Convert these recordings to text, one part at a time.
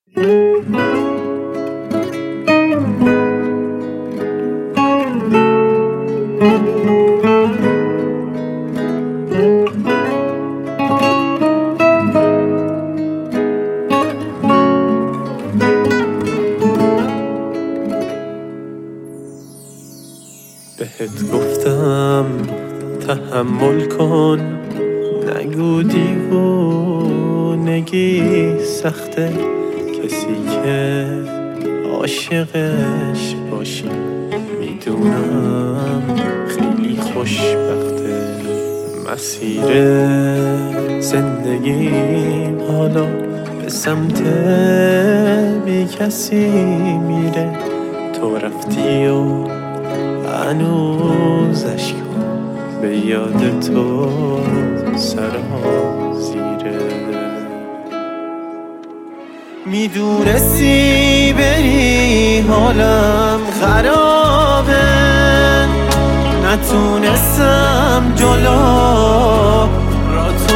بهت گفتم تحمل کن، نگو دیوونگی سخته. کسی که عاشقش باشی میدونم خیلی خوشبخته. مسیر زندگیم حالا به سمت بی کسی میره. تو رفتی و هنوز اشکم به یاد تو سرازیره. میدونستی بری حالم خرابه، نتونستم جلو را تو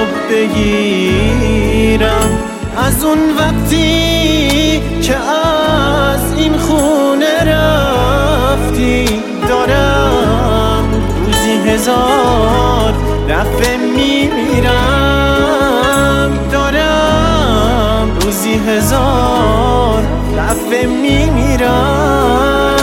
بگیرم. از اون وقتی که از این خونه رفتی دارم روزی 1000 دفعه میمیرم. دارم روزی 1000 دفعه میمیرم.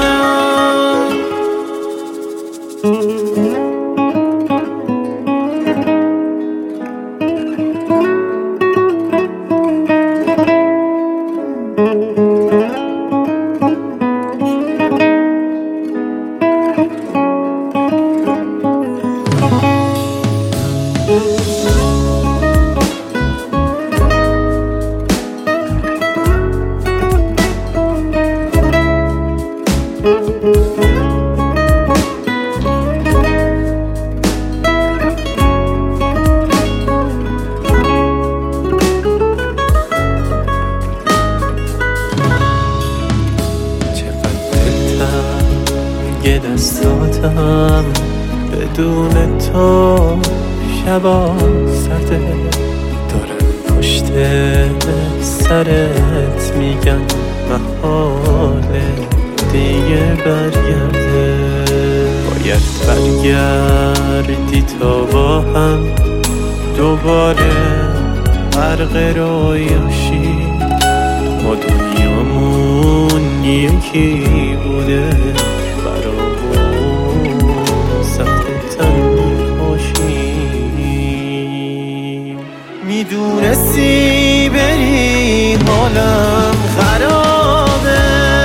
یه دستاتم بدون تو شبا سرده. دارن پشت سرت میگن محاله دیگه برگرده. باید برگردی تا با هم دوباره غرق رویاشی. ما دنیامون یکی بوده، میدونستی بری حالم خرابه،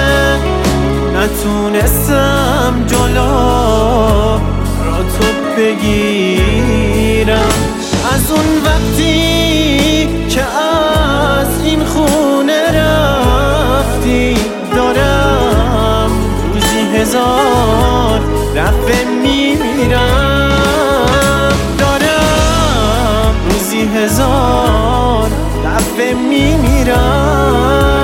نتونستم جلو را تو بگیرم. از اون وقتی که از این خونه رفتی دارم روزی 1000 دفعه میمیرم. دارم روزی 1000 دفعه میمیرم.